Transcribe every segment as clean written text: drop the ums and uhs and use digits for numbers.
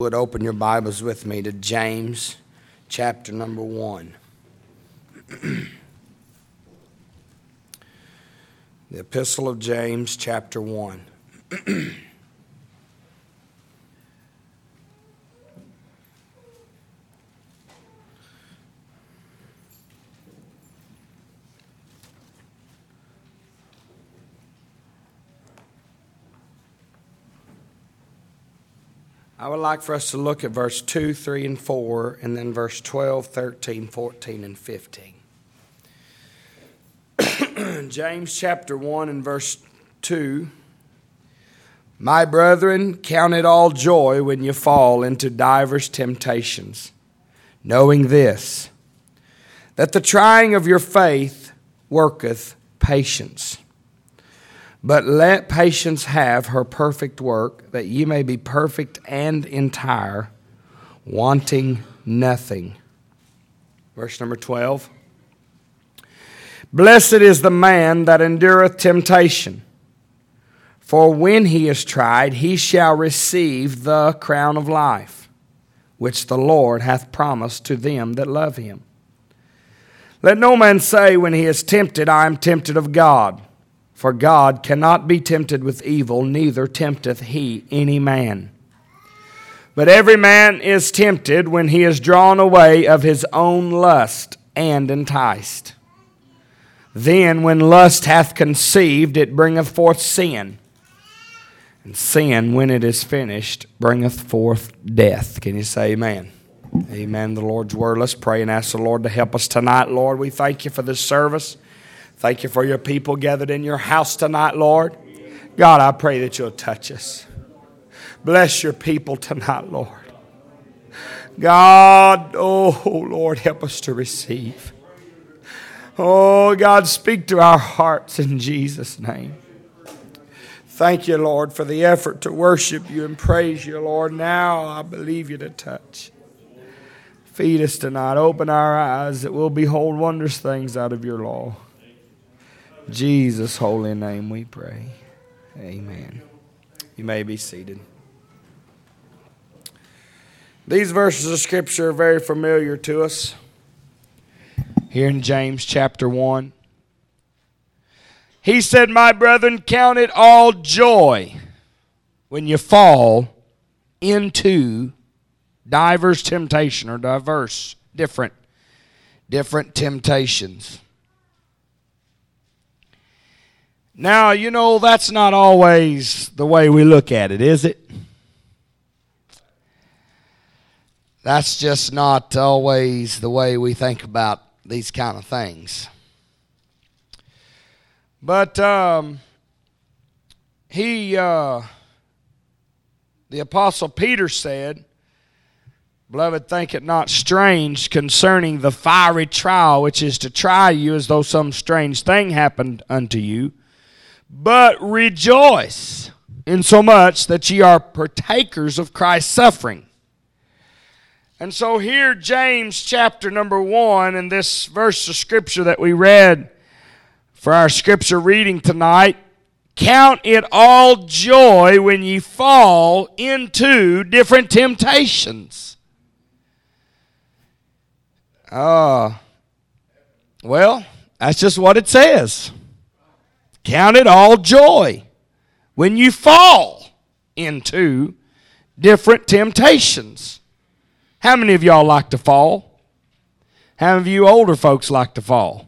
Would open your Bibles with me to James chapter number 1. The Epistle of James chapter 1. I would like for us to look at verse 2, 3, and 4, and then verse 12, 13, 14, and 15. James chapter 1 and verse 2. My brethren, count it all joy when you fall into divers temptations, knowing this, that the trying of your faith worketh patience. But let patience have her perfect work, that ye may be perfect and entire, wanting nothing. Verse number 12. Blessed is the man that endureth temptation, for when he is tried, he shall receive the crown of life, which the Lord hath promised to them that love him. Let no man say when he is tempted, I am tempted of God. For God cannot be tempted with evil, neither tempteth he any man. But every man is tempted when he is drawn away of his own lust and enticed. Then when lust hath conceived, it bringeth forth sin. And sin, when it is finished, bringeth forth death. Can you say amen? Amen. The Lord's word. Let's pray and ask the Lord to help us tonight. Lord, we thank you for this service. Thank you for your people gathered in your house tonight, Lord. God, I pray that you'll touch us. Bless your people tonight, Lord. God, oh, Lord, help us to receive. Oh, God, speak to our hearts in Jesus' name. Thank you, Lord, for the effort to worship you and praise you, Lord. Now I believe you to touch. Feed us tonight. Open our eyes that we'll behold wondrous things out of your law. In Jesus' holy name we pray. Amen. You may be seated. These verses of Scripture are very familiar to us. Here in James chapter 1. He said, my brethren, count it all joy when you fall into diverse temptation or different temptations. Now, you know, that's not always the way we look at it, is it? That's just not always the way we think about these kind of things. But the Apostle Peter said, beloved, think it not strange concerning the fiery trial, which is to try you as though some strange thing happened unto you. But rejoice insomuch that ye are partakers of Christ's suffering. And so here, James chapter number 1, and this verse of Scripture that we read for our Scripture reading tonight, count it all joy when ye fall into different temptations. Well, that's just what it says. Count it all joy when you fall into different temptations. How many of y'all like to fall? How many of you older folks like to fall?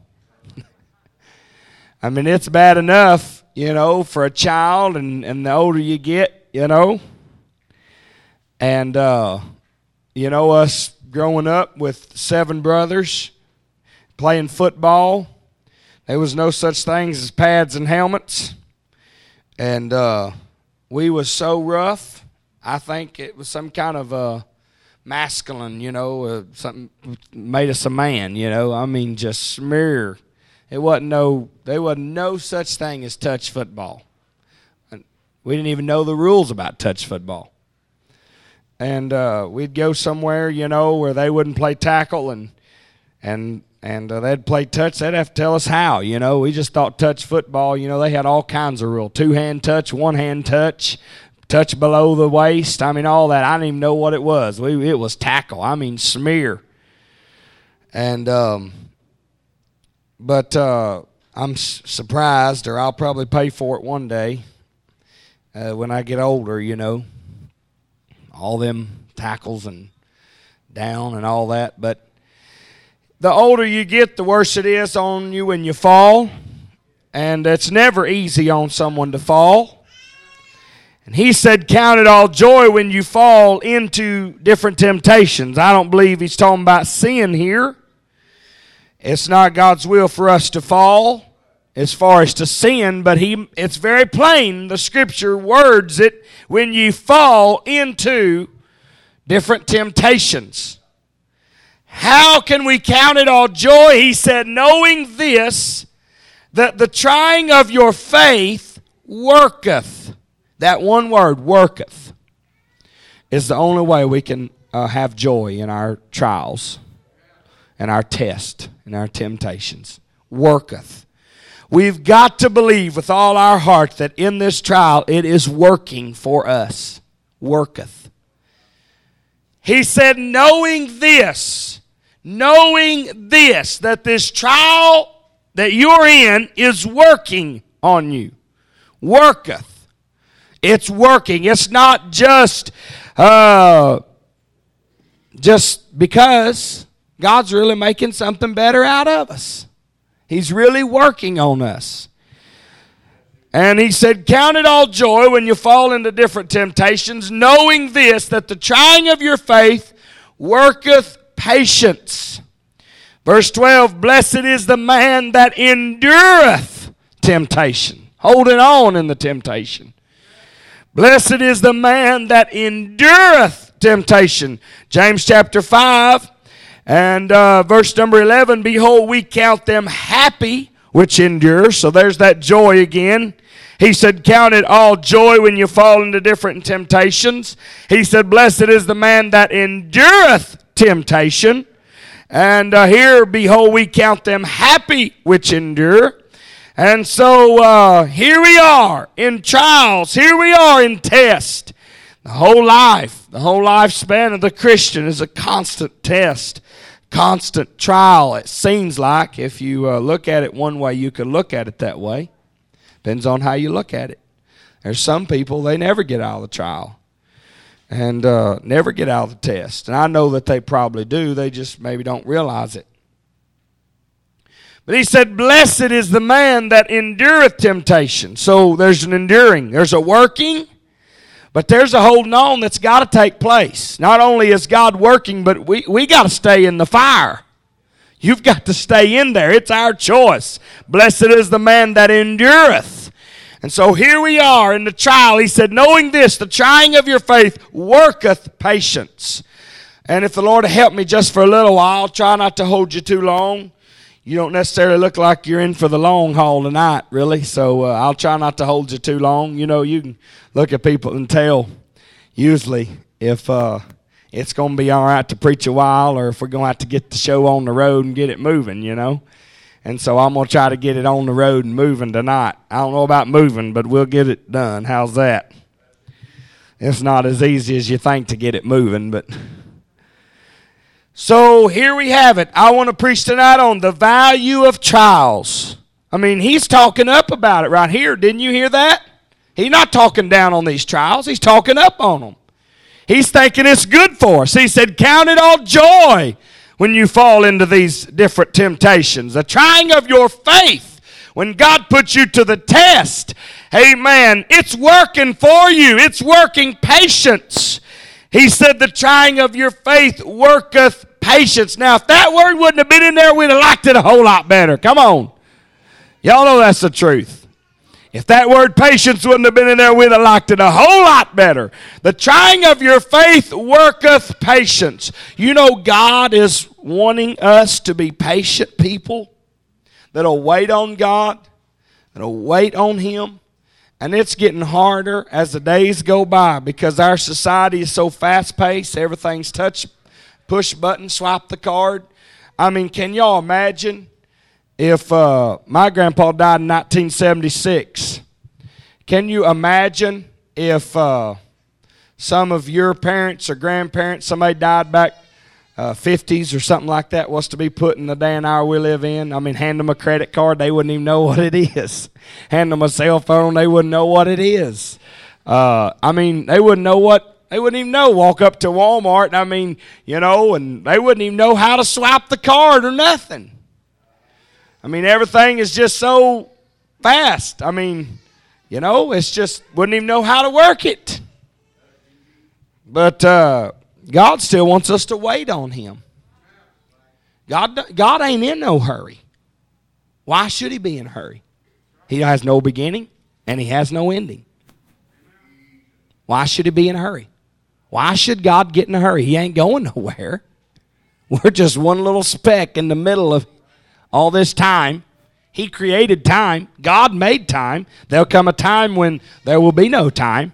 I mean, it's bad enough, you know, for a child, and the older you get, you know. And, you know, us growing up with 7 brothers playing football, there was no such things as pads and helmets. And we was so rough, I think it was some kind of masculine, you know, something made us a man, you know. I mean, just smear. There wasn't no such thing as touch football. We didn't even know the rules about touch football. And we'd go somewhere, you know, where they wouldn't play tackle and they'd play touch. They'd have to tell us how, you know. We just thought touch football, you know, they had all kinds of rules. 2-hand touch, 1-hand touch, touch below the waist. I mean, all that. I didn't even know what it was. It was tackle. I mean, smear. And, but I'm surprised, or I'll probably pay for it one day when I get older, you know. All them tackles and down and all that. But the older you get, the worse it is on you when you fall. And it's never easy on someone to fall. And he said, count it all joy when you fall into different temptations. I don't believe he's talking about sin here. It's not God's will for us to fall as far as to sin, but it's very plain. The scripture words it, when you fall into different temptations. How can we count it all joy? He said, knowing this, that the trying of your faith worketh. That one word, worketh, is the only way we can have joy in our trials and our test and our temptations. Worketh. We've got to believe with all our heart that in this trial it is working for us. Worketh. He said, knowing this, that this trial that you're in is working on you. Worketh. It's working. It's not just because God's really making something better out of us. He's really working on us. And he said, count it all joy when you fall into different temptations, knowing this, that the trying of your faith worketh patience. Verse 12, blessed is the man that endureth temptation. Holding on in the temptation. Blessed is the man that endureth temptation. James chapter 5 and verse number 11, behold, we count them happy which endure. So there's that joy again. He said, count it all joy when you fall into different temptations. He said, blessed is the man that endureth temptation. And here, behold, we count them happy which endure. And so here we are in trials. Here we are in test. The whole lifespan of the Christian is a constant test, constant trial. It seems like if you look at it one way, you could look at it that way. Depends on how you look at it. There's some people, they never get out of the trial and never get out of the test. And I know that they probably do. They just maybe don't realize it. But he said, blessed is the man that endureth temptation. So there's an enduring. There's a working, but there's a holding on that's got to take place. Not only is God working, but we got to stay in the fire. You've got to stay in there. It's our choice. Blessed is the man that endureth. And so here we are in the trial. He said, knowing this, the trying of your faith worketh patience. And if the Lord will help me just for a little while, I'll try not to hold you too long. You don't necessarily look like you're in for the long haul tonight, really. So I'll try not to hold you too long. You know, you can look at people and tell usually if it's going to be all right to preach a while or if we're going to have to get the show on the road and get it moving, you know. And so I'm going to try to get it on the road and moving tonight. I don't know about moving, but we'll get it done. How's that? It's not as easy as you think to get it moving, but... So here we have it. I want to preach tonight on the value of trials. I mean, he's talking up about it right here. Didn't you hear that? He's not talking down on these trials. He's talking up on them. He's thinking it's good for us. He said, count it all joy when you fall into these different temptations. The trying of your faith, when God puts you to the test, amen, it's working for you. It's working patience. He said the trying of your faith worketh patience. Now, if that word wouldn't have been in there, we'd have liked it a whole lot better. Come on. Y'all know that's the truth. If that word patience wouldn't have been in there, we'd have liked it a whole lot better. The trying of your faith worketh patience. You know, God is wanting us to be patient people that'll wait on God, that'll wait on Him. And it's getting harder as the days go by because our society is so fast-paced. Everything's touch, push button, swipe the card. I mean, can y'all imagine if my grandpa died in 1976? Can you imagine if some of your parents or grandparents, somebody died back 50s or something like that, was to be put in the day and hour we live in. I mean, hand them a credit card, they wouldn't even know what it is. Hand them a cell phone, they wouldn't know what it is. I mean, they wouldn't even know. Walk up to Walmart, and they wouldn't even know how to swipe the card or nothing. I mean, everything is just so fast. I mean, it's just, wouldn't even know how to work it. But God still wants us to wait on Him. God ain't in no hurry. Why should He be in a hurry? He has no beginning and He has no ending. Why should He be in a hurry? Why should God get in a hurry? He ain't going nowhere. We're just one little speck in the middle of all this time. He created time. God made time. There'll come a time when there will be no time.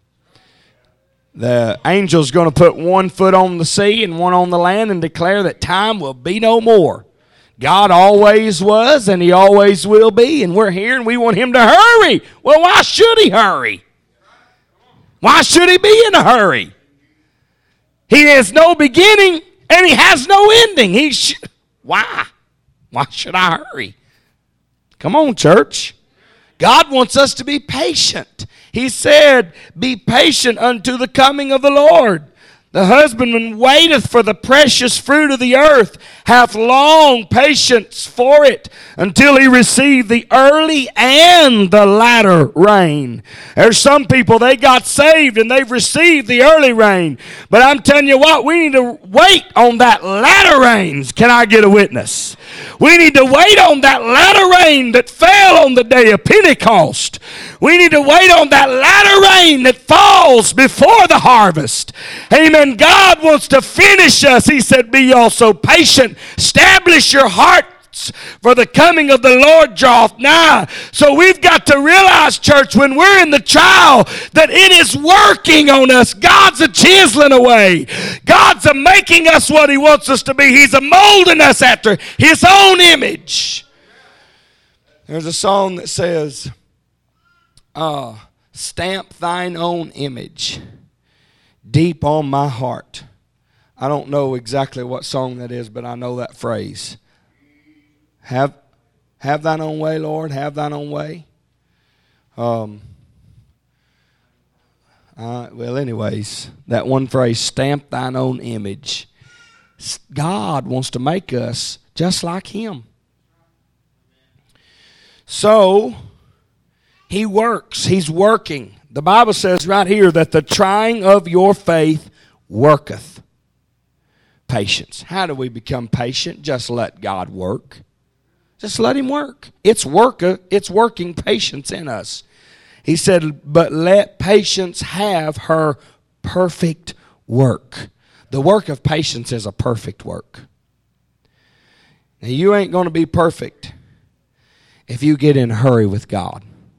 The angel's going to put one foot on the sea and one on the land and declare that time will be no more. God always was and He always will be, and we're here and we want Him to hurry. Well, why should He hurry? Why should He be in a hurry? He has no beginning and He has no ending. Why? Why should I hurry? Come on, church. God wants us to be patient. He said, be patient unto the coming of the Lord. The husbandman waiteth for the precious fruit of the earth, hath long patience for it, until he receive the early and the latter rain. There's some people, they got saved and they've received the early rain. But I'm telling you what, we need to wait on that latter rain. Can I get a witness? We need to wait on that latter rain that fell on the day of Pentecost. We need to wait on that latter rain that falls before the harvest. Amen. God wants to finish us. He said, be also patient. Establish your hearts, for the coming of the Lord draweth nigh. So we've got to realize, church, when we're in the trial, that it is working on us. God's a chiseling away. God's a making us what He wants us to be. He's a molding us after His own image. There's a song that says, stamp thine own image deep on my heart. I don't know exactly what song that is, but I know that phrase. Have thine own way, Lord, have thine own way. Well, anyways, that one phrase, stamp thine own image. God wants to make us just like Him. So, He works. He's working. The Bible says right here that the trying of your faith worketh patience. How do we become patient? Just let God work. Just let Him work. It's working patience in us. He said, but let patience have her perfect work. The work of patience is a perfect work. Now, you ain't going to be perfect if you get in a hurry with God.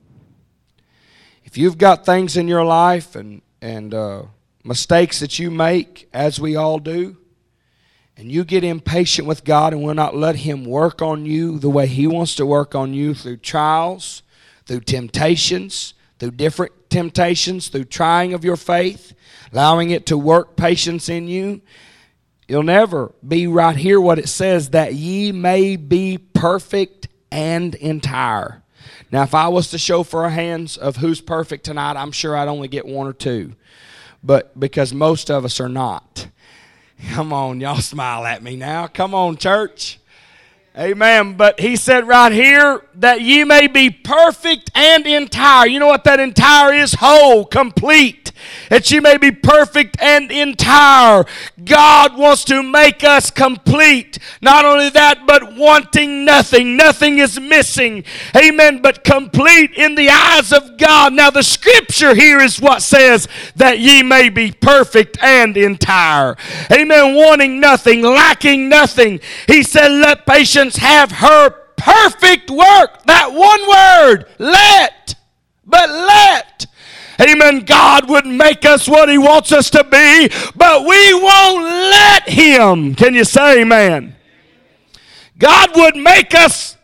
If you've got things in your life and mistakes that you make, as we all do, and you get impatient with God and will not let Him work on you the way He wants to work on you through trials, through temptations, through different temptations, through trying of your faith, allowing it to work patience in you, you'll never be right here what it says, that ye may be perfect and entire. Now, if I was to show for our hands of who's perfect tonight, I'm sure I'd only get one or two. But because most of us are not. Come on, y'all smile at me now. Come on, church. Amen. But he said right here that ye may be perfect and entire. You know what that entire is? Whole, complete. That ye may be perfect and entire. God wants to make us complete. Not only that, but wanting nothing. Nothing is missing. Amen. But complete in the eyes of God. Now the scripture here is what says that ye may be perfect and entire. Amen. Wanting nothing, lacking nothing. He said, let patience have her perfect work. That one word, let. But let. Amen. God would make us what He wants us to be, but we won't let Him. Can you say amen? God would make us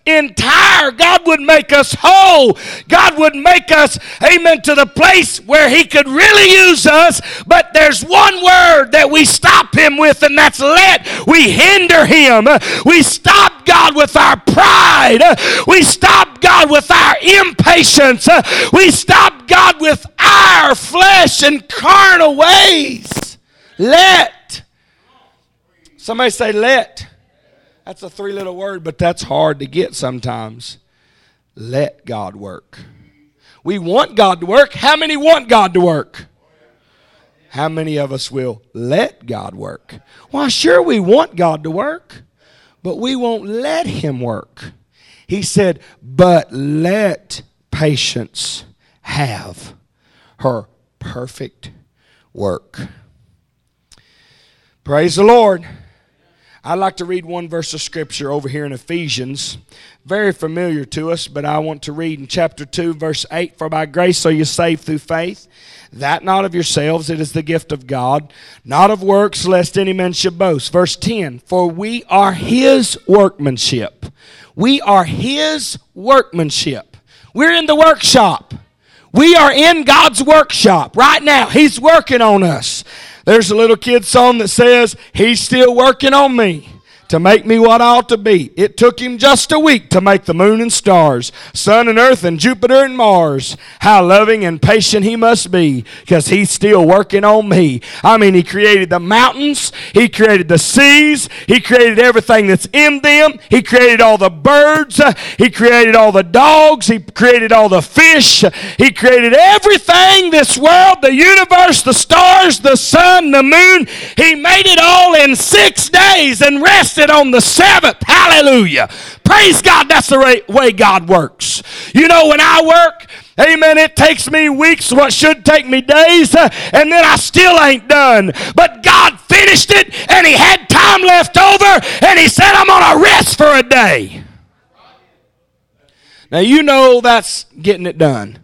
entire. God would make us whole. God would make us, amen, to the place where He could really use us. But there's one word that we stop Him with, and that's let. We hinder Him. We stop God with our pride. We stop God with our impatience. We stop God with our flesh and carnal ways. Let. Somebody say let. That's a three-letter word, but that's hard to get sometimes. Let God work. We want God to work. How many want God to work? How many of us will let God work? Well, sure, we want God to work, but we won't let Him work. He said, but let patience have her perfect work. Praise the Lord. I'd like to read one verse of Scripture over here in Ephesians. Very familiar to us, but I want to read in chapter 2, verse 8. For by grace are you saved through faith, that not of yourselves, it is the gift of God, not of works, lest any man should boast. Verse 10, for we are His workmanship. We are His workmanship. We're in the workshop. We are in God's workshop right now. He's working on us. There's a little kid song that says, He's still working on me to make me what I ought to be. It took Him just a week to make the moon and stars, sun and earth and Jupiter and Mars. How loving and patient He must be, because He's still working on me. I mean, He created the mountains. He created the seas. He created everything that's in them. He created all the birds. He created all the dogs. He created all the fish. He created everything, this world, the universe, the stars, the sun, the moon. He made it all in 6 days and rested on the seventh. Hallelujah. Praise God. That's the way God works. You know, when I work, amen, it takes me weeks, what should take me days, and then I still ain't done. But God finished it, and He had time left over, and He said, I'm going to rest for a day. Now, you know that's getting it done.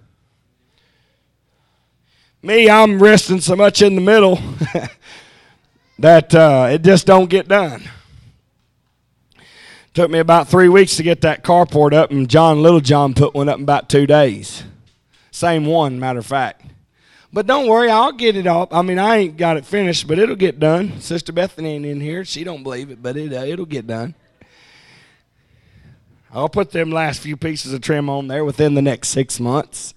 Me, I'm resting so much in the middle that it just don't get done. Took me about 3 weeks to get that carport up, and Little John put one up in about 2 days. Same one, matter of fact. But don't worry, I'll get it up. I mean, I ain't got it finished, but it'll get done. Sister Bethany ain't in here. She don't believe it, but it'll get done. I'll put them last few pieces of trim on there within the next 6 months.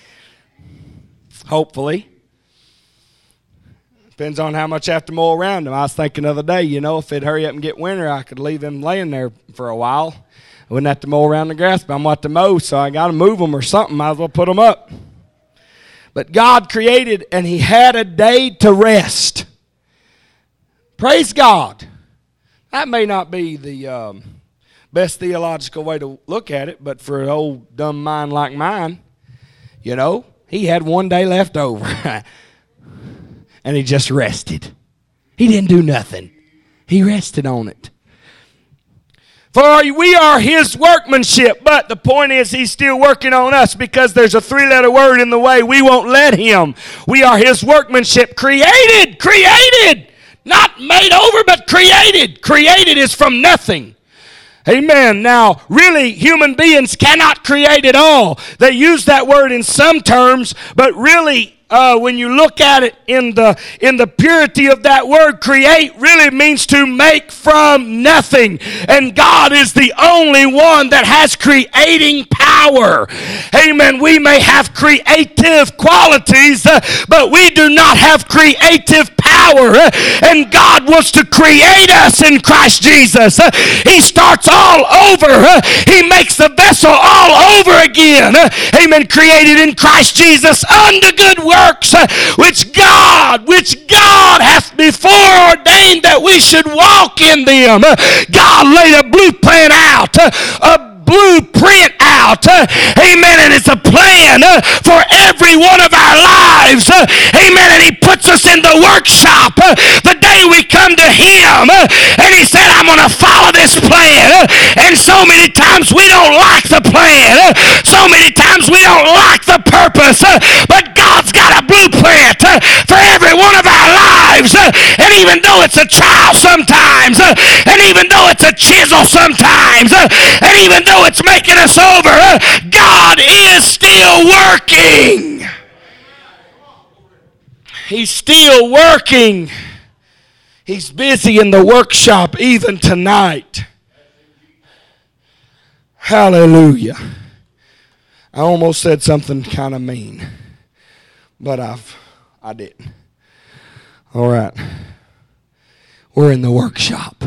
Hopefully. Depends on how much I have to mow around them. I was thinking the other day, you know, if it'd hurry up and get winter, I could leave them laying there for a while. I wouldn't have to mow around the grass, but I'm going to have to mow, so I got to move them or something. Might as well put them up. But God created, and He had a day to rest. Praise God. That may not be the best theological way to look at it, but for an old dumb mind like mine, you know, He had 1 day left over. And He just rested. He didn't do nothing. He rested on it. For we are His workmanship. But the point is, He's still working on us, because there's a 3-letter word in the way. We won't let Him. We are His workmanship. Created. Not made over, but created. Created is from nothing. Amen. Now, really, human beings cannot create at all. They use that word in some terms, but really, when you look at it in the purity of that word, create really means to make from nothing. And God is the only one that has creating power. Amen. We may have creative qualities, but we do not have creative power. And God wants to create us in Christ Jesus. He starts all over. He makes the vessel all over again. Amen. Created in Christ Jesus unto good works, which God hath before ordained that we should walk in them. God laid a blueprint out, amen, and it's a plan for every one of our lives, amen, and He puts us in the workshop the day we come to Him, and He said, I'm going to follow this plan, and so many times we don't like the plan, so many times we don't like the purpose, but God's got a blueprint for every one of our lives. lives, and even though it's a trial sometimes, and even though it's a chisel sometimes, and even though it's making us over, God is still working. He's still working. He's busy in the workshop even tonight. Hallelujah. I almost said something kind of mean, but I didn't. All right. We're in the workshop.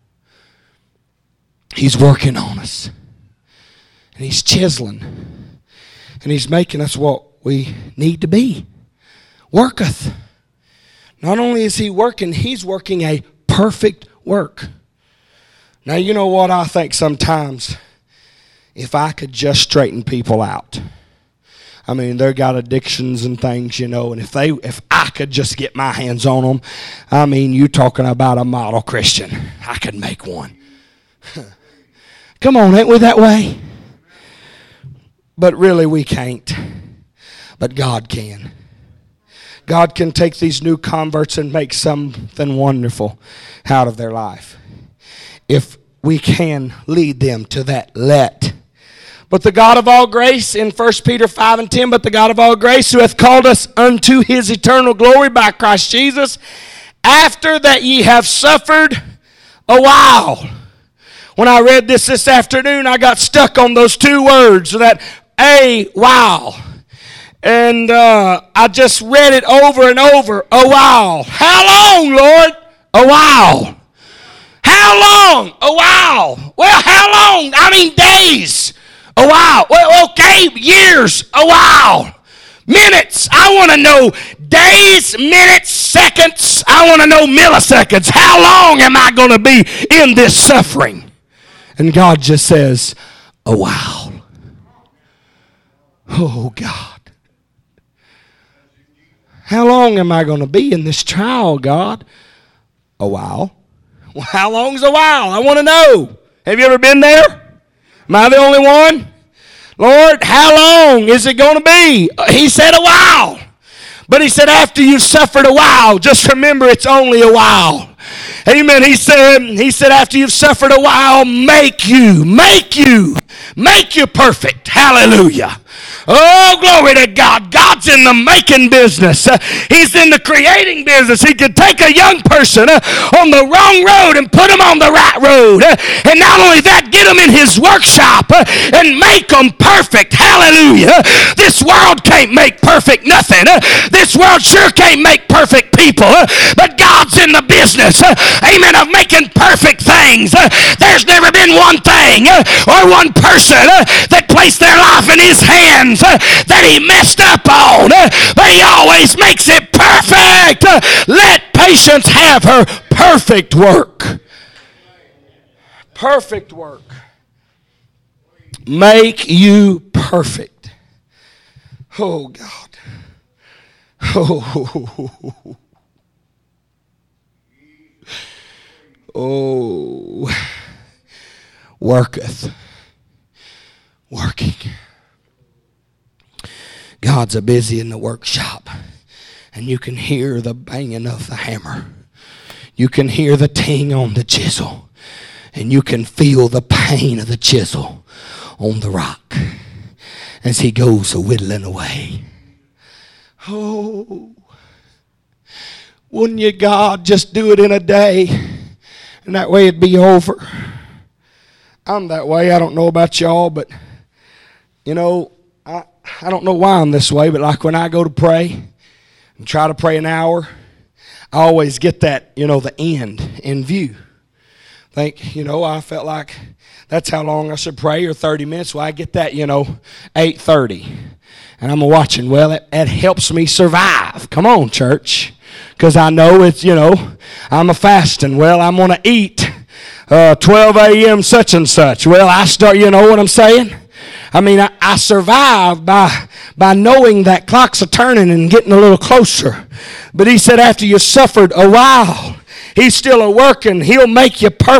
He's working on us. And he's chiseling. And he's making us what we need to be. Worketh. Not only is he working, he's working a perfect work. Now, you know what I think sometimes? If I could just straighten people out. I mean, they got addictions and things, and if I could just get my hands on them, I mean, you talking about a model Christian. I could make one. Come on, ain't we that way? But really, we can't. But God can. God can take these new converts and make something wonderful out of their life. If we can lead them to that let. But the God of all grace, in 1 Peter 5:10, but the God of all grace, who hath called us unto his eternal glory by Christ Jesus, after that ye have suffered a while. When I read this afternoon, I got stuck on those two words, that a while. And I just read it over and over, a while. How long, Lord? A while. How long? A while. Well, how long? I mean days. A while. Well, okay, years. A while. Minutes. I want to know days, minutes, seconds. I want to know milliseconds. How long am I going to be in this suffering? And God just says, a while. Oh, God. How long am I going to be in this trial, God? A while. Well, how long's a while? I want to know. Have you ever been there? Am I the only one? Lord, how long is it going to be? He said a while. But he said after you've suffered a while, just remember it's only a while. Amen. He said after you've suffered a while, make you perfect. Hallelujah. Oh, glory to God. God's in the making business. He's in the creating business. He could take a young person on the wrong road and put them on the right road. And not only that, get them in his workshop and make them perfect. Hallelujah. This world can't make perfect nothing. This world sure can't make perfect people. But God's in the business, amen, of making perfect things. There's never been one thing or one person that placed their life in his hands that he messed up on, but he always makes it perfect. Let patience have her perfect work. Perfect work. Make you perfect. Oh, God. Oh. Oh. Worketh. Working. God's a busy in the workshop, and you can hear the banging of the hammer. You can hear the ting on the chisel, and you can feel the pain of the chisel on the rock as he goes whittling away. Oh, wouldn't you, God, just do it in a day, and that way it'd be over. I'm that way. I don't know about y'all, but I don't know why I'm this way, but like when I go to pray and try to pray an hour, I always get that, the end in view. I felt like that's how long I should pray, or 30 minutes. Well, I get that, 8:30. And I'm watching. Well, it helps me survive. Come on, church. Because I know it's, I'm a fasting. Well, I'm going to eat 12 a.m. such and such. Well, I start, you know what I'm saying? I mean, I survive by knowing that clocks are turning and getting a little closer. But he said after you suffered a while, he's still a working. He'll make you perfect.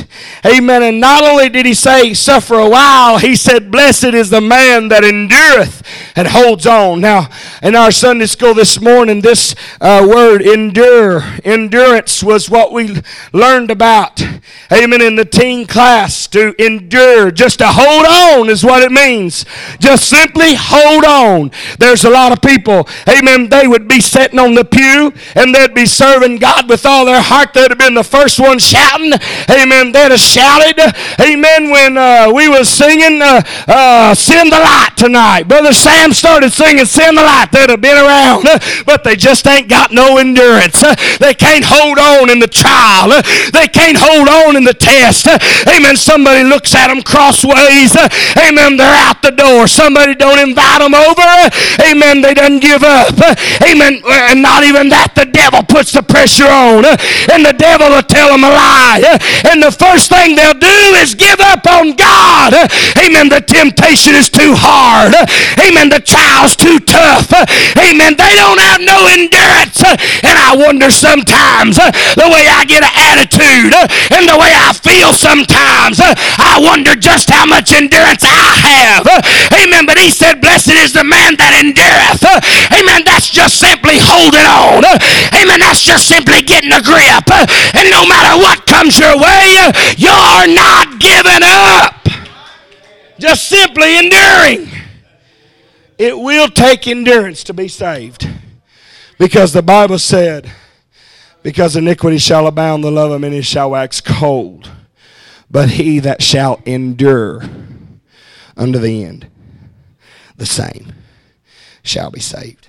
Amen. And not only did he say suffer a while, he said blessed is the man that endureth and holds on. Now, in our Sunday school this morning, this word endurance was what we learned about. Amen. In the teen class, to endure, just to hold on is what it means. Just simply hold on. There's a lot of people, amen, they would be sitting on the pew and they'd be serving God with all their heart. They'd have been the first one shouting. Amen. They'd have shouted. Amen. When we was singing Send the Light tonight. Brother Sam started singing Send the Light. They'd have been around. But they just ain't got no endurance. They can't hold on in the trial. They can't hold on in the test. Amen. Somebody looks at them crossways. Amen. They're out the door. Somebody don't invite them over. Amen. They done give up. Amen. And not even that, the devil puts the pressure on. And the devil will tell them a lie. And the first thing they'll do is give up on God. Amen. The temptation is too hard. Amen. The trial's too tough. Amen. They don't have no endurance. And I wonder sometimes the way I get an attitude and the way I feel sometimes, I wonder just how much endurance I have. Amen. But he said, blessed is the man that endureth. Amen. That's just simply holding on. Amen. That's just simply getting a grip. And no matter what comes your way, you're not giving up. Just simply enduring. It will take endurance to be saved. Because the Bible said, because iniquity shall abound, the love of many shall wax cold. But he that shall endure unto the end, the same shall be saved.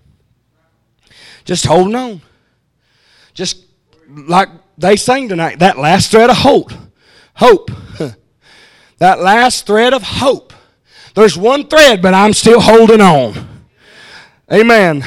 Just holding on. Just like they sang tonight, that last thread of hope. Hope. That last thread of hope. There's one thread, but I'm still holding on. Amen.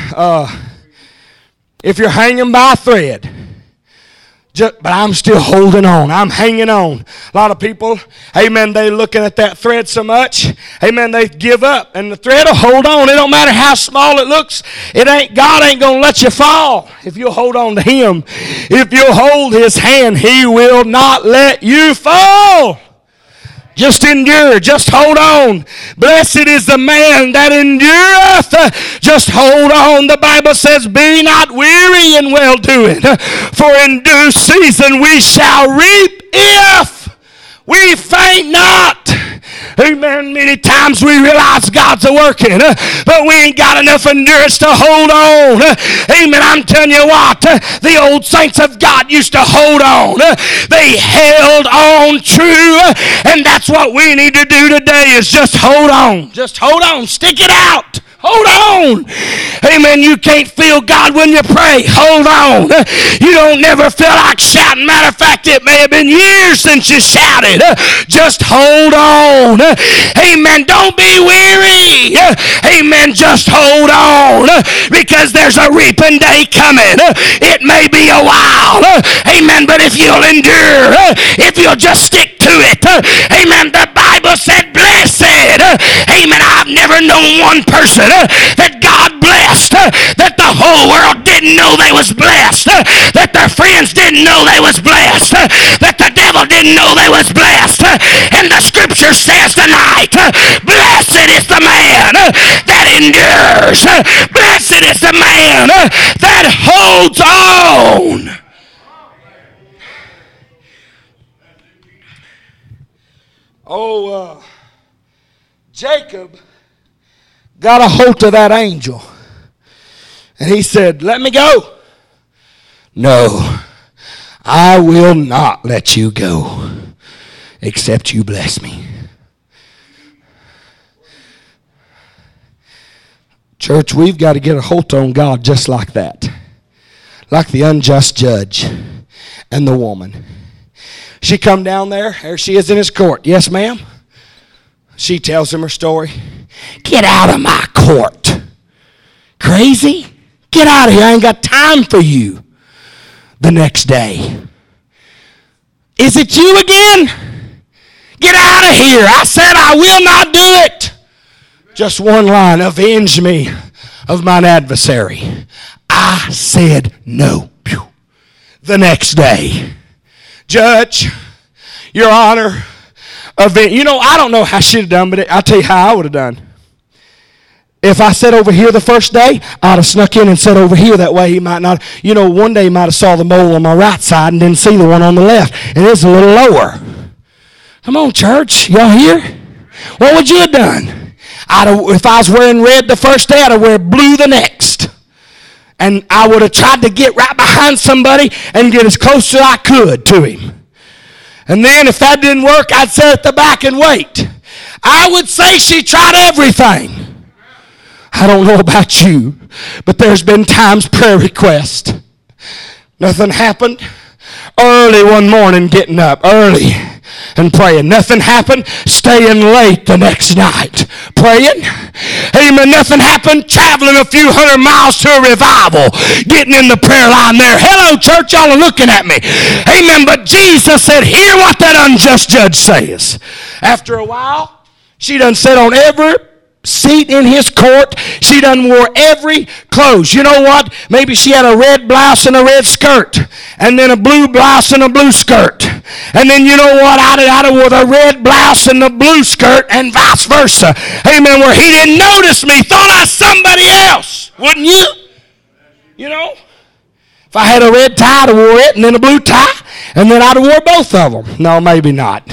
If you're hanging by a thread, but I'm still holding on. I'm hanging on. A lot of people, amen, they looking at that thread so much, amen, they give up. And the thread will hold on. It don't matter how small it looks. God ain't going to let you fall if you'll hold on to him. If you'll hold his hand, he will not let you fall. Just endure. Just hold on. Blessed is the man that endureth. Just hold on. The Bible says, be not weary in well-doing, for in due season we shall reap if we faint not. Amen. Many times we realize God's a-working, but we ain't got enough endurance to hold on. Amen. I'm telling you what, the old saints of God used to hold on. They held on true, and that's what we need to do today is just hold on. Just hold on. Stick it out. Hold on. Amen. You can't feel God when you pray. Hold on. You don't never feel like shouting. Matter of fact, it may have been years since you shouted. Just hold on. Amen. Don't be weary. Amen. Just hold on. Because there's a reaping day coming. It may be a while. Amen. But if you'll endure, if you'll just stick to it. Amen. The Bible said, blessed. Amen. I've never known one person that God blessed, that the whole world didn't know they was blessed, that their friends didn't know they was blessed, that the devil didn't know they was blessed. And the scripture says tonight, blessed is the man that endures. Blessed is the man that holds on. Jacob got a hold of that angel. And he said, let me go. No, I will not let you go except you bless me. Church, we've got to get a hold on God just like that. Like the unjust judge and the woman. She come down there. There she is in his court. Yes, ma'am. She tells him her story. Get out of my court. Crazy? Get out of here. I ain't got time for you. The next day. Is it you again? Get out of here. I said I will not do it. Just one line. Avenge me of mine adversary. I said no. The next day. Judge, Your Honor, event. You know, I don't know how she'd have done, but I'll tell you how I would have done. If I sat over here the first day, I'd have snuck in and sat over here. That way he might not, you know, one day he might have saw the mole on my right side and didn't see the one on the left. And it's a little lower. Come on, church. Y'all here? What would you have done? If I was wearing red the first day, I'd have wear blue the next. And I would have tried to get right behind somebody and get as close as I could to him. And then if that didn't work, I'd sit at the back and wait. I would say she tried everything. I don't know about you, but there's been times prayer request. Nothing happened. Early one morning getting up, early and praying. Nothing happened. Staying late the next night, praying. Amen. Nothing happened. Traveling a few hundred miles to a revival. Getting in the prayer line there. Hello, church. Y'all are looking at me. Amen. But Jesus said, hear what that unjust judge says. After a while, she done sat on every seat in his court. She done wore every clothes. You know what? Maybe she had a red blouse and a red skirt, and then a blue blouse and a blue skirt. And then you know what? I'd have wore the red blouse and the blue skirt, and vice versa. Amen. Where he didn't notice me, thought I was somebody else. Wouldn't you? You know? If I had a red tie, I'd have wore it, and then a blue tie, and then I'd have wore both of them. No, maybe not.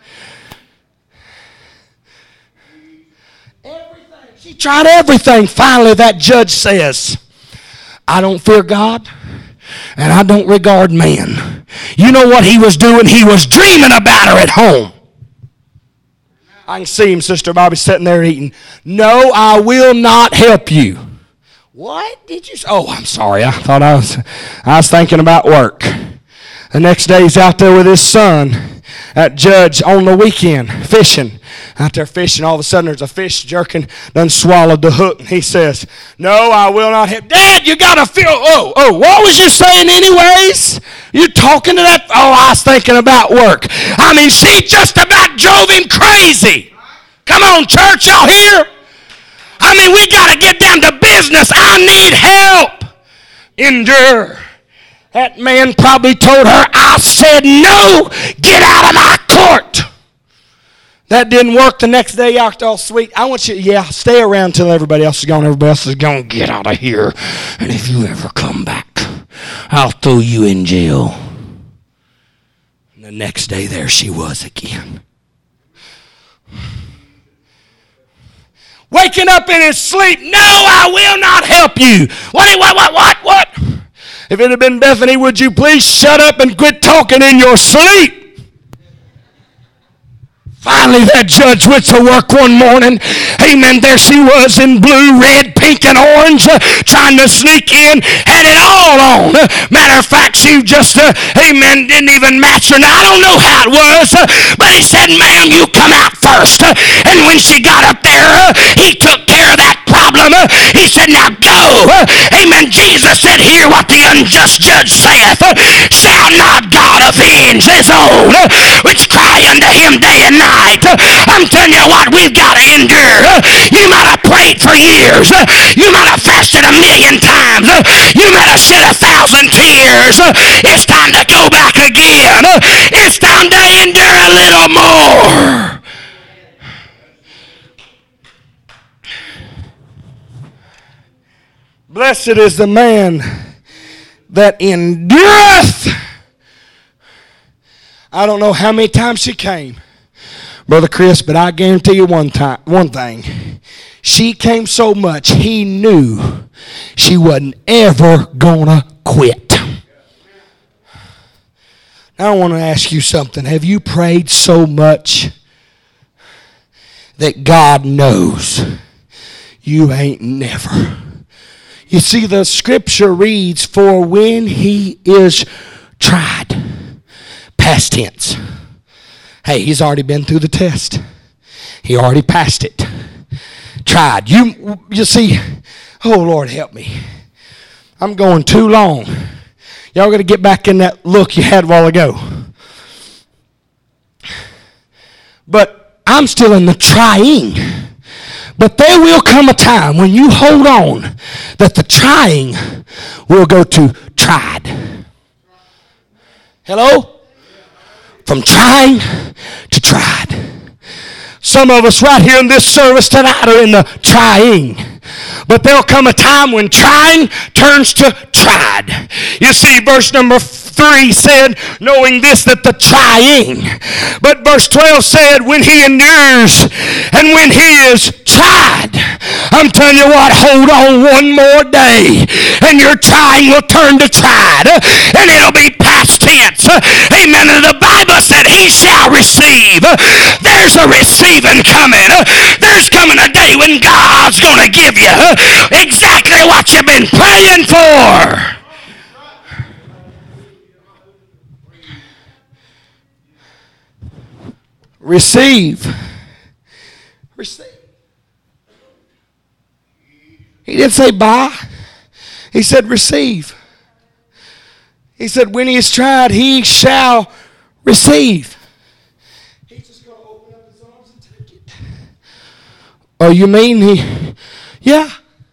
She tried everything. Finally, that judge says, I don't fear God, and I don't regard man. You know what he was doing? He was dreaming about her at home. I can see him, Sister Bobby, sitting there eating. No, I will not help you. What did you say? Oh, I'm sorry. I thought I was thinking about work. The next day he's out there with his son. That judge on the weekend fishing. Out there fishing, all of a sudden there's a fish jerking, done swallowed the hook, and he says, no, I will not help. Dad, you got to feel, what was you saying anyways? You talking to that? Oh, I was thinking about work. I mean, she just about drove him crazy. Come on, church, y'all here? I mean, we got to get down to business. I need help. Endure. That man probably told her, I said no, get out of my court. That didn't work. The next day, you acted all sweet. I want you, stay around until everybody else is gone. Everybody else is gone. Get out of here. And if you ever come back, I'll throw you in jail. And the next day, there she was again. Waking up in his sleep. No, I will not help you. What? If it had been Bethany, would you please shut up and quit talking in your sleep? Finally, that judge went to work one morning. Amen. There she was in blue, red, pink, and orange, trying to sneak in, had it all on. Matter of fact, she just, didn't even match her. Now, I don't know how it was, but he said, ma'am, you come out first. And when she got up there, he took care of that problem. He said, now go. Amen. Jesus said, hear what the unjust judge saith. Shall not God avenge his own, which cry unto him day and night? I'm telling you what, we've got to endure. You might have prayed for years. You might have fasted 1,000,000 times. You might have shed 1,000 tears. It's time to go back again. It's time to endure a little more. Blessed is the man that endureth. I don't know how many times she came, Brother Chris, but I guarantee you one thing. She came so much, he knew she wasn't ever gonna quit. Now I want to ask you something. Have you prayed so much that God knows you ain't never? You see, the scripture reads, for when he is tried, past tense. Hey, he's already been through the test. He already passed it. Tried. You see, oh, Lord, help me. I'm going too long. Y'all got to get back in that look you had a while ago. But I'm still in the trying. But there will come a time when you hold on that the trying will go to tried. Hello? from trying to tried. Some of us right here in this service tonight are in the trying. But there'll come a time when trying turns to tried. You see, verse number 3 said, knowing this, that the trying. But verse 12 said, when he endures and when he is tried. I'm telling you what, hold on one more day and your trying will turn to tried. And it'll be past tense. Amen. And the Bible said he shall receive. There's a receiving coming. There's coming a day when God's going to give you exactly what you've been praying for. Receive. Receive. He didn't say buy. He said receive. He said when he is tried, he shall receive. He's just going to open up his arms and take it. Oh, you mean he? Yeah.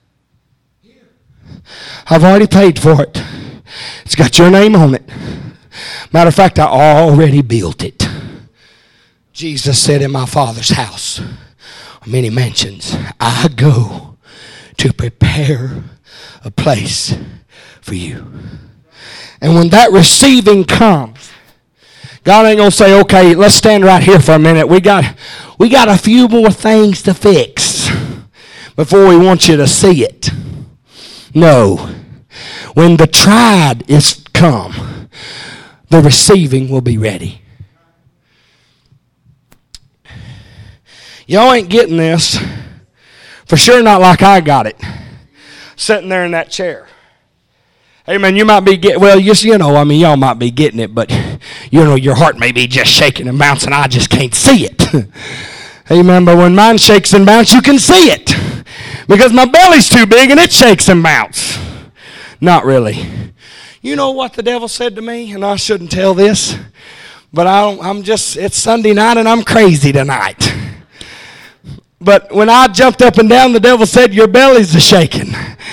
I've already paid for it. It's got your name on it. Matter of fact, I already built it. Jesus said, in my Father's house are many mansions. I go to prepare a place for you. And when that receiving comes, God ain't going to say, okay, let's stand right here for a minute. We got a few more things to fix before we want you to see it. No. When the tried is come, the receiving will be ready. Y'all ain't getting this. For sure not like I got it. Sitting there in that chair. Amen. You might be getting, well, y'all might be getting it, but, your heart may be just shaking and bouncing. I just can't see it. Amen. But when mine shakes and bounces, you can see it. Because my belly's too big and it shakes and bounces. Not really. You know what the devil said to me? And I shouldn't tell this. But it's Sunday night and I'm crazy tonight. But when I jumped up and down, the devil said, your belly's a-shaking.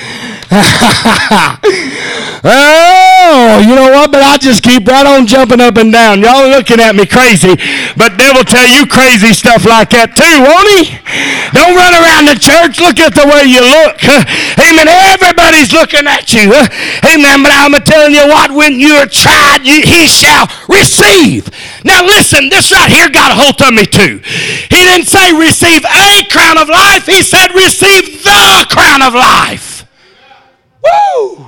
Oh, you know what? But I just keep right on jumping up and down. Y'all are looking at me crazy. But devil tell you crazy stuff like that too, won't he? Don't run around the church. Look at the way you look. Amen. Everybody's looking at you. Amen. But I'm telling you what, when you're tried, he shall receive. Now listen, this right here got a hold of me too. He didn't say receive a crown of life. He said receive the crown of life. Woo!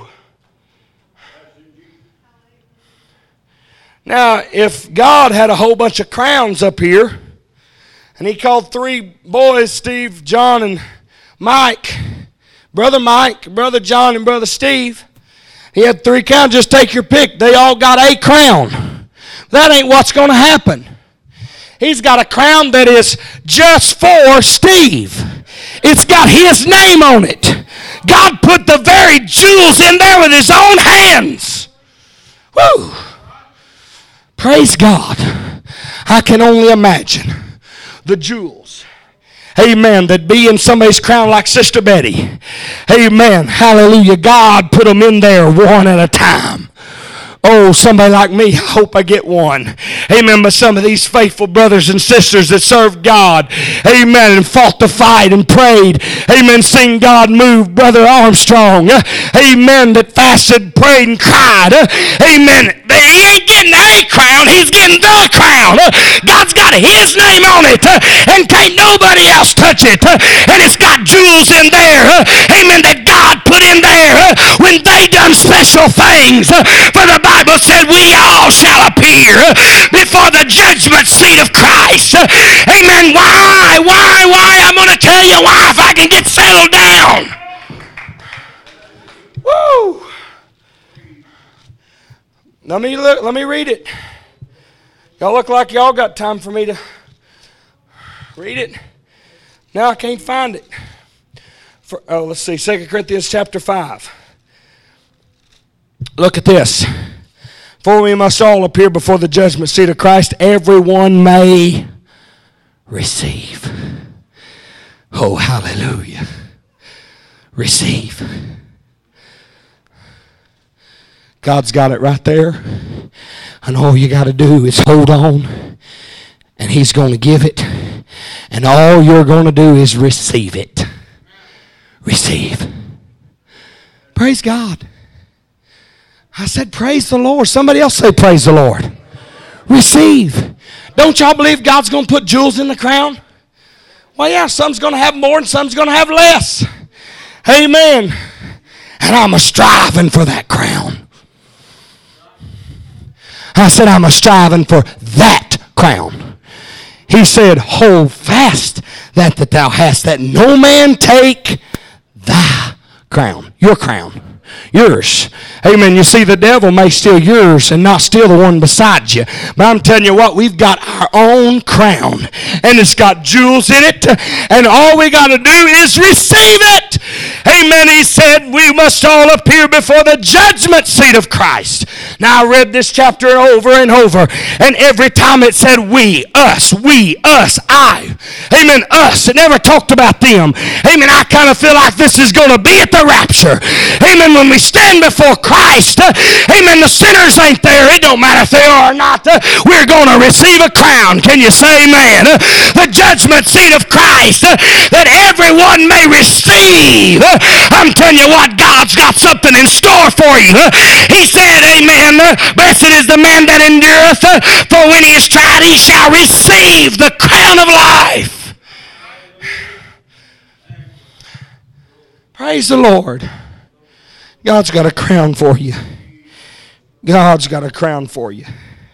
Now, if God had a whole bunch of crowns up here, and he called 3 boys, Steve, John, and Mike, Brother John, and Brother Steve, he had 3 crowns. Just take your pick. They all got a crown. That ain't what's going to happen. He's got a crown that is just for Steve. It's got his name on it. God put the very jewels in there with his own hands. Woo! Praise God. I can only imagine the jewels. Amen. That be in somebody's crown like Sister Betty. Amen. Hallelujah. God put them in there one at a time. Oh, somebody like me, I hope I get one. Amen. But some of these faithful brothers and sisters that served God, amen, and fought the fight and prayed, amen, seen God move. Brother Armstrong, amen, that fasted, prayed, and cried, amen. He ain't getting a crown, he's getting the crown. God's got his name on it, and can't nobody else touch it. And it's got jewels in there, amen, that God put in there when they done special things. For the Bible said we all shall appear before the judgment seat of Christ. Amen. Why? I'm going to tell you why if I can get settled down. Woo. Let me read it. Y'all look like y'all got time for me to read it. Now I can't find it. Let's see. 2 Corinthians chapter 5. Look at this. For we must all appear before the judgment seat of Christ, everyone may receive. Oh, hallelujah. Receive. God's got it right there. And all you got to do is hold on. And He's going to give it. And all you're going to do is receive it. Receive. Praise God. I said, praise the Lord. Somebody else say, praise the Lord. Receive. Don't y'all believe God's going to put jewels in the crown? Well, yeah, some's going to have more and some's going to have less. Amen. And I'm a-striving for that crown. I said, I'm a-striving for that crown. He said, hold fast that thou hast, that no man take thy crown. Your crown. Yours. Amen. You see, the devil may steal yours and not steal the one beside you. But I'm telling you what, we've got our own crown. And it's got jewels in it. And all we got to do is receive it. Amen. He said we must all appear before the judgment seat of Christ. Now I read this chapter over and over. And every time it said we, us, I. Amen. Us. It never talked about them. Amen. I kind of feel like this is going to be at the rapture. Amen. When we stand before Christ, amen, the sinners ain't there. It don't matter if they are or not. We're going to receive a crown. Can you say amen? The judgment seat of Christ that everyone may receive. I'm telling you what, God's got something in store for you. He said, amen, blessed is the man that endureth, for when he is tried, he shall receive the crown of life. Praise the Lord. God's got a crown for you. God's got a crown for you.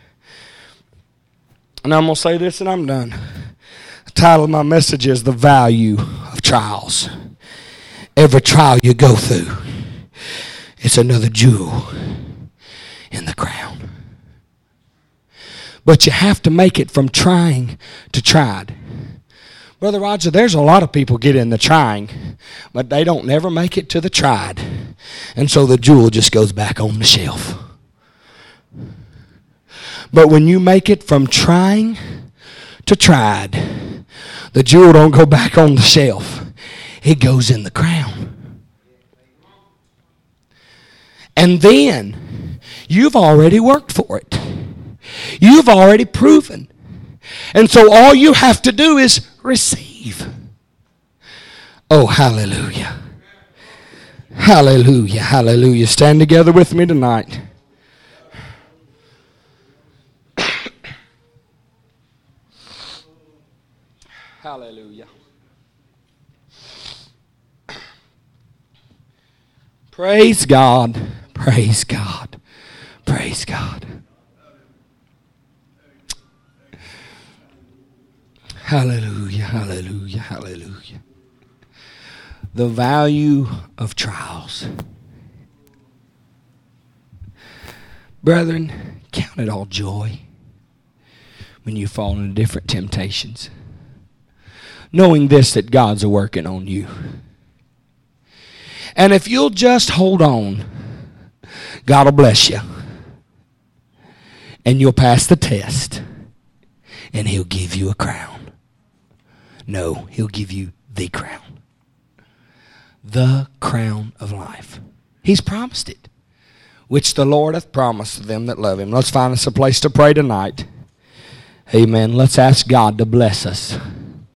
And I'm going to say this and I'm done. The title of my message is The Value of Trials. Every trial you go through, it's another jewel in the crown. But you have to make it from trying to tried. Brother Roger, there's a lot of people get in the trying, but they don't never make it to the tried. And so the jewel just goes back on the shelf. But when you make it from trying to tried, the jewel don't go back on the shelf. It goes in the crown. And then you've already worked for it. You've already proven. And so all you have to do is receive. Oh, hallelujah. Hallelujah. Hallelujah. Stand together with me tonight. Hallelujah. Praise God. Praise God. Praise God. Hallelujah, hallelujah, hallelujah. The value of trials. Brethren, count it all joy when you fall into different temptations, knowing this, that God's working on you. And if you'll just hold on, God will bless you. And you'll pass the test. And He'll give you a crown. No, He'll give you the crown. The crown of life. He's promised it, which the Lord hath promised to them that love Him. Let's find us a place to pray tonight. Amen. Let's ask God to bless us.